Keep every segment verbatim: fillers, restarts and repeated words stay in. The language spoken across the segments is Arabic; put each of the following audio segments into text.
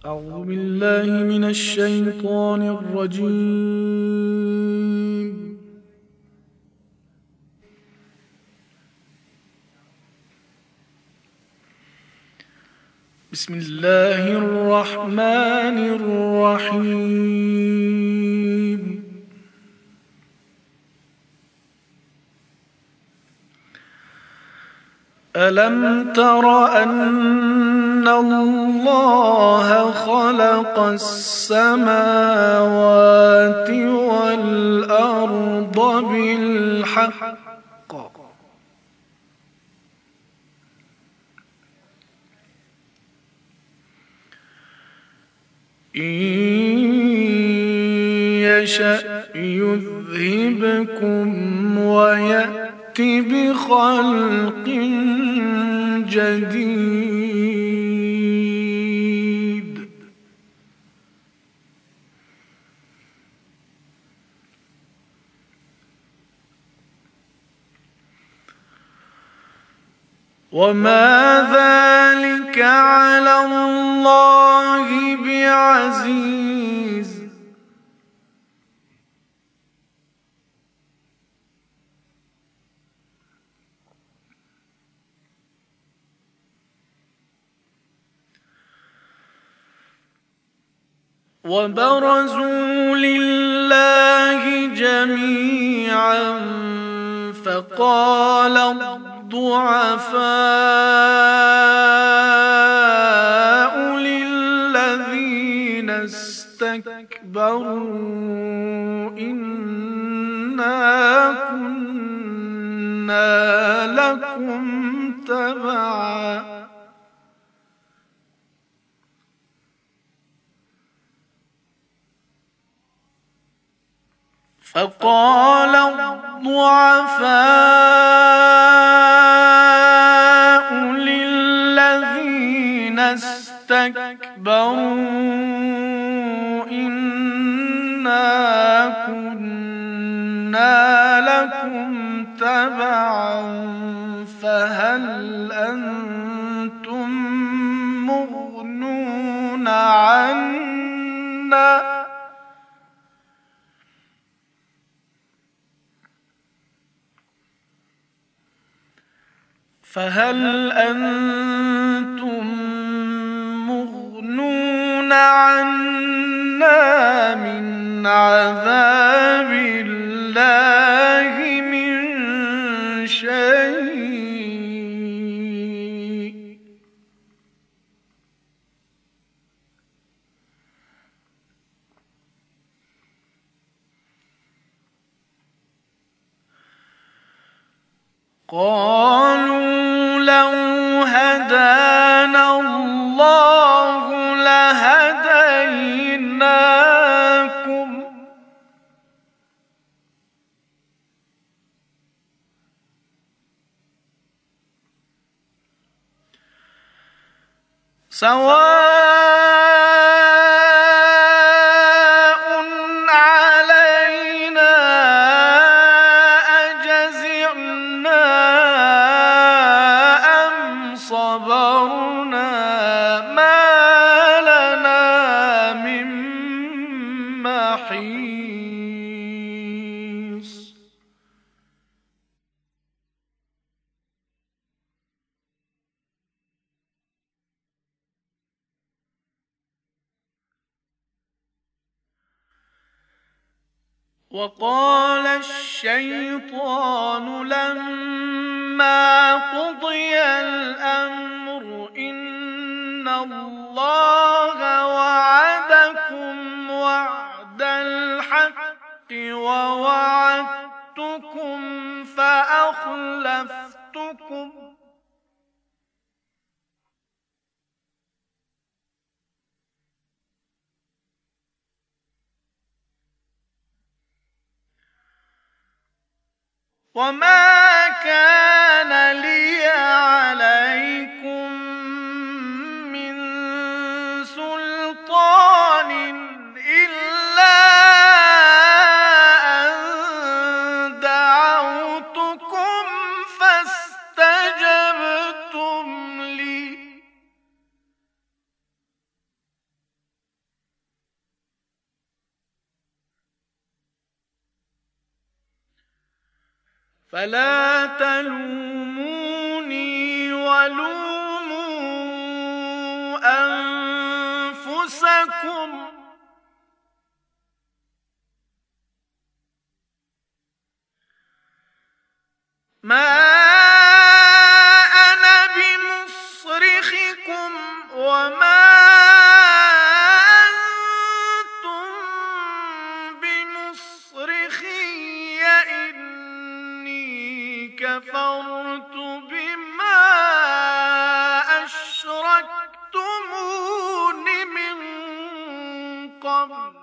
أعوذ بالله من الشيطان الرجيم. بسم الله الرحمن الرحيم. ألم تر أن الله خلق السماوات والأرض بالحق إن يشأ يذهبكم ويأت بخلق جديد. وما ذلك على الله بعزيز. وبرزوا لله جميعا فقال الضعفاء للذين استكبروا إنا كنا لكم تبعا فقال الضعفاء للذين استكبروا إنا كنا لكم تبعا فهل أنتم مغنون عنا فهل أنتم مغنون عنا من عذاب الله من شيء قالوا لو هدانا الله لهديناكم سواء علينا أجزعنا أم صبرنا ما لنا من محيص وقال الشيطان لما قضي الأمر إن الله وعدكم وعد الحق ووعدتكم فأخلفتكم وما كان لي عليكم من سلطان إلا أن دعوتكم فاستجبتم لي فلا تلوموني ولوموا أنفسكم ما أنا بمصرخكم وما أنتم بمصرخي إني كفرت بما أشركتمون من قبل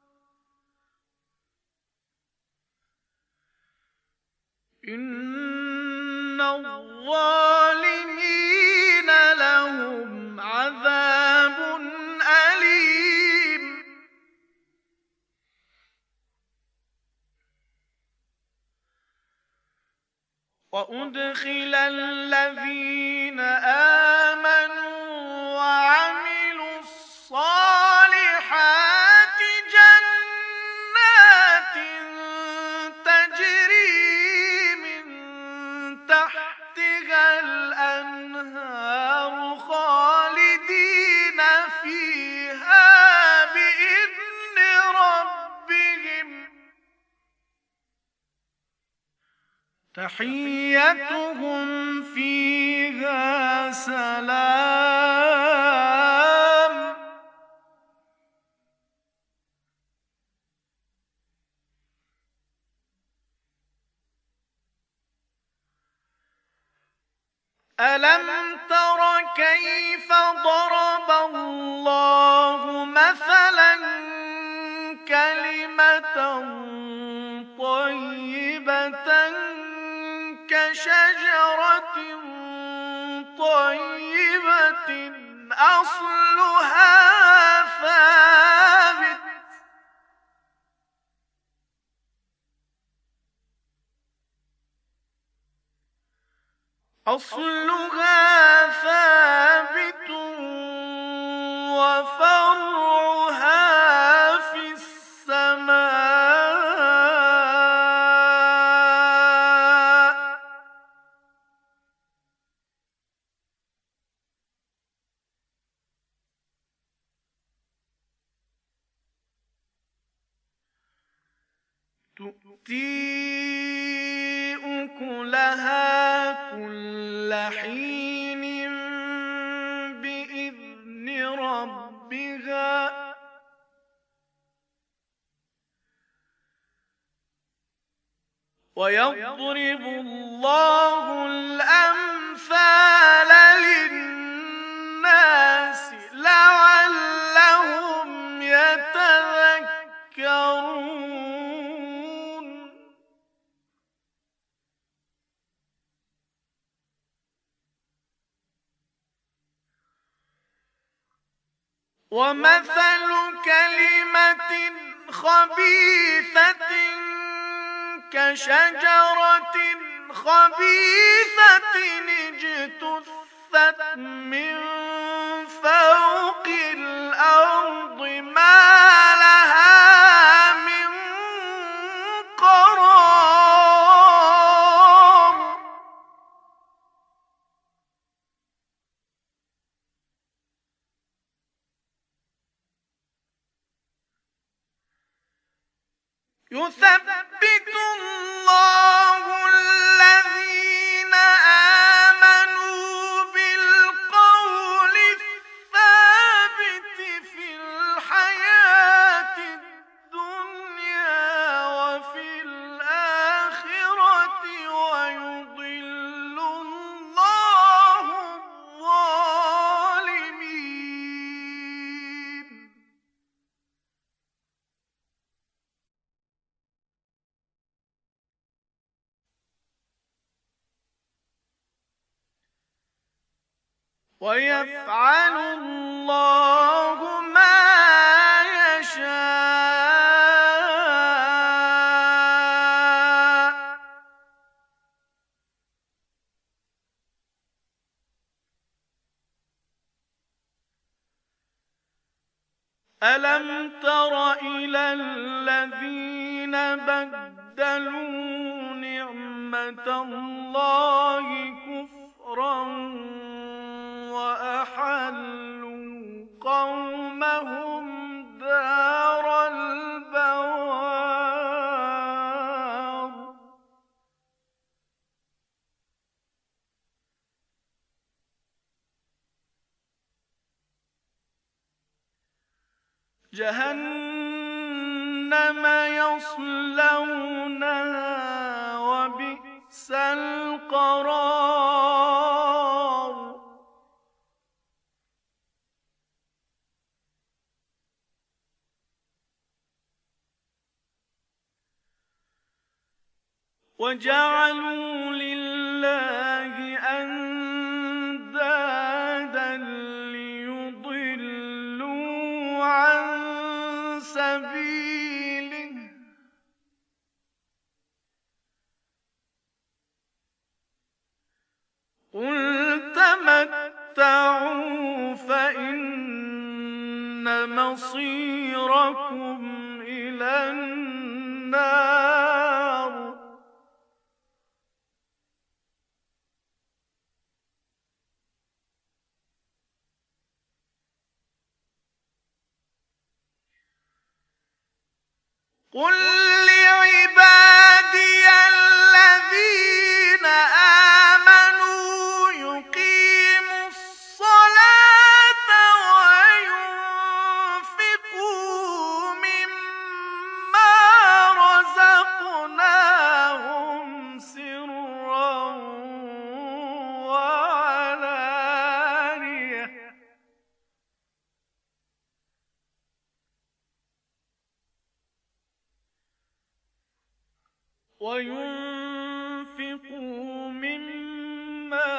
إن الظالمين لهم عذاب أليم وأدخل الذين آمنوا وعملوا الصالحات جنات تجري من تحتها الأنهار خالدين فيها بإذن ربهم تحيتهم فيها سلام ألم تر كيف ضرب الله مثلا كلمة طيبة كشجرة طيبة أصلها ثابت أصلها ثابت وفرعها في السماء تؤتي أكلها كل حين بإذن ربها ويضرب الله الأمثال للناس لعلهم يتذكرون ومثل كلمة خبيثة كشجرة خبيثة اجتثت من فوق الأرض ما لها من قرار يثبت الله الذين آمنوا بالقول الثابت في الحياة الدنيا وفي الآخرة ويضل الله الظالمين ويفعل الله ما يشاء ألم تر إلى الذين بدلوا نعمة نعمة الله كفرا وأحلوا قومهم دار البوار جهنم يصلونها وبئس القرار وجعلوا لله أندادا ليضلوا عن سبيله قل تمتعوا فإن مصيركم إلى النار قل لعبادي الذين آمنوا يقيموا الصلاة وينفقوا مما رزقناهم سرا وعلانية وينفقوا مما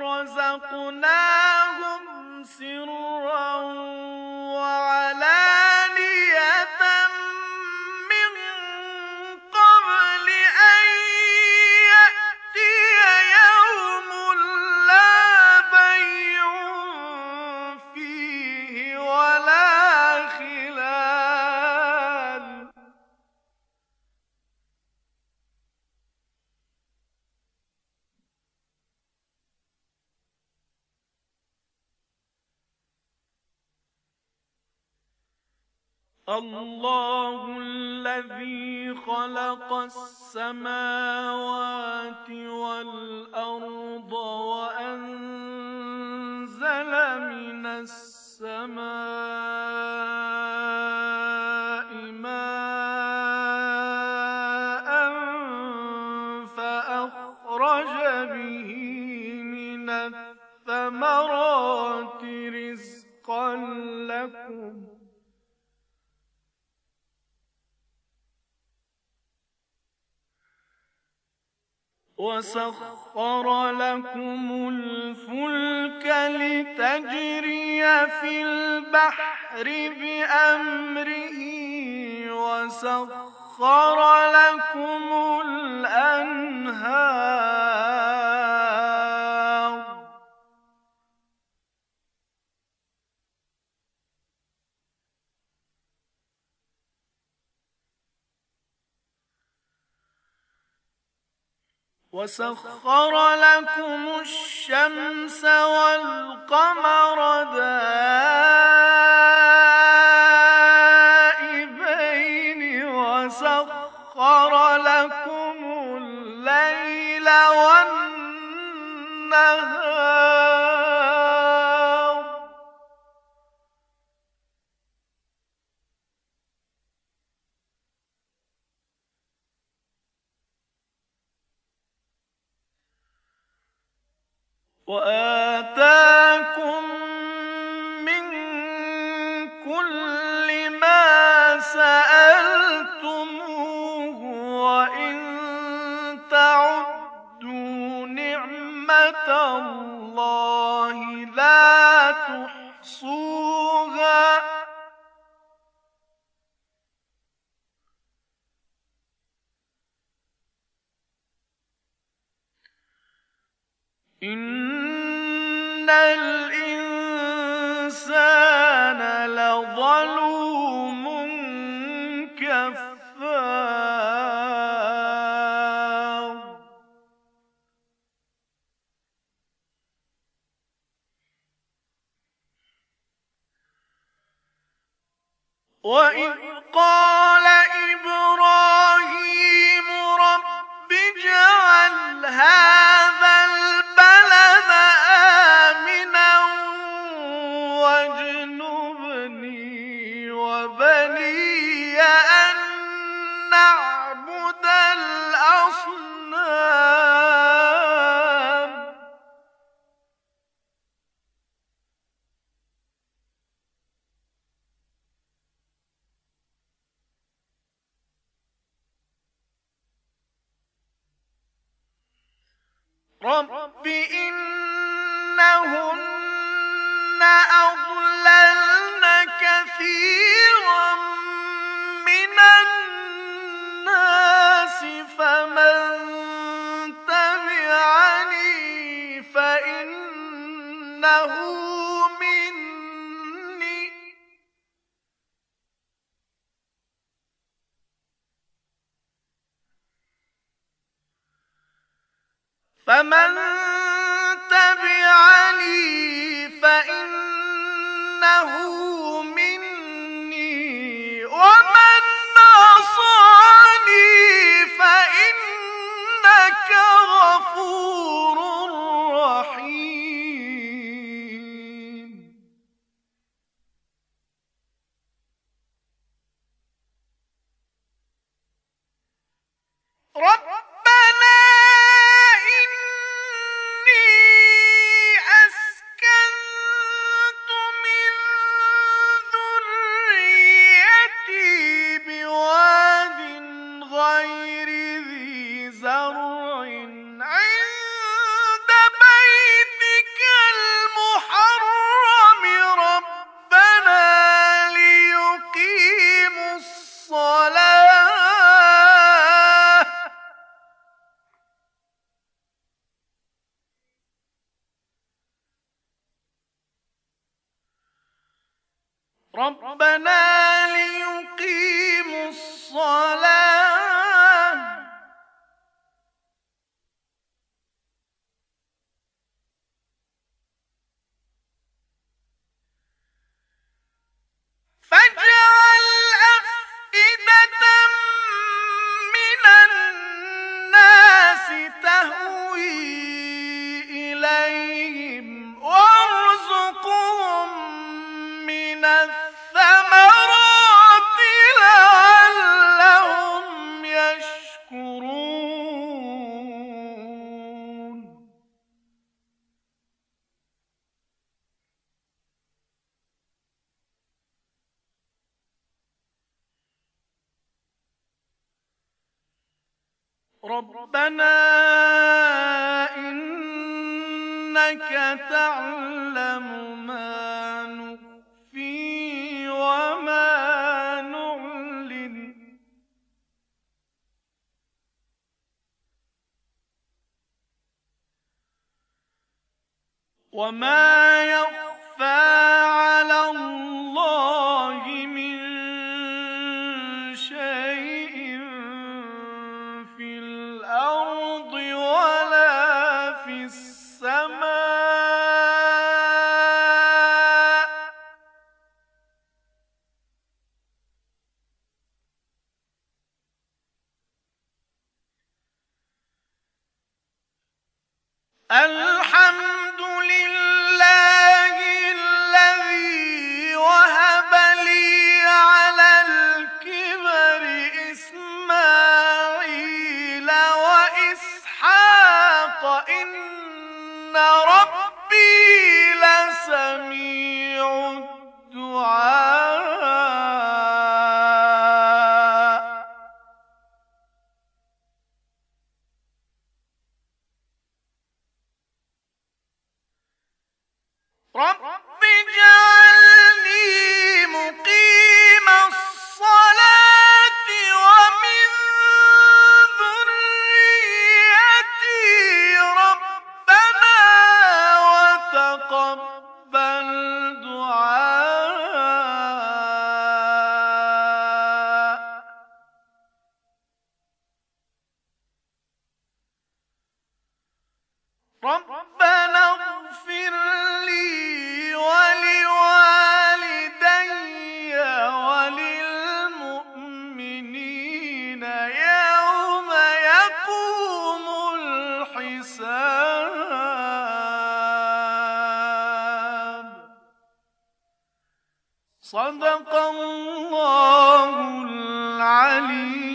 رزقناهم سرا وعلانية من قبل أن يأتي يوم لا بيع فيه ولا خلال الله الذي خلق السماوات والأرض وأنزل من السماء ماء فأخرج به من الثمرات رزقا لكم وسخر لكم الفلك لتجري في البحر بأمره وسخر لكم الأنهار وسخر لكم الشمس والقمر دائبين وسخر لكم الليل والنهار وآتاكم من كل ما سألتموه وإن تعدوا نعمة الله لا تحصوها إن الإنسان لظلوم كفار وإذ قال إبراهيم رب اجعل هذا البلد آمنا واجنبني وبني أن نعبد الأصنام رب إنهن أضللن كثيرا من الناس فمن تبعني فإنه مني فمن تبعني فإنه مني ومن عصاني فإنك غفور رحيم ربنا ربنا ليقيموا الصلاة فاجعل أفئدة من الناس تهوي إليهم وارزقهم من الثمرات لعلهم يشكرون ربنا إنك تعلم ما نخفي وما نعلن وما يخفى على الله من شيء في الأرض ولا في السماء الحمد لله الذي وهب لي على الكبر إسماعيل وإسحاق إن ربي لسميع الدعاء رب اجعلني مقيم الصلاة ومن ذريتي ربنا وتقبل دعاء ربنا اغفر لي ولوالدي ولل صدق الله العليم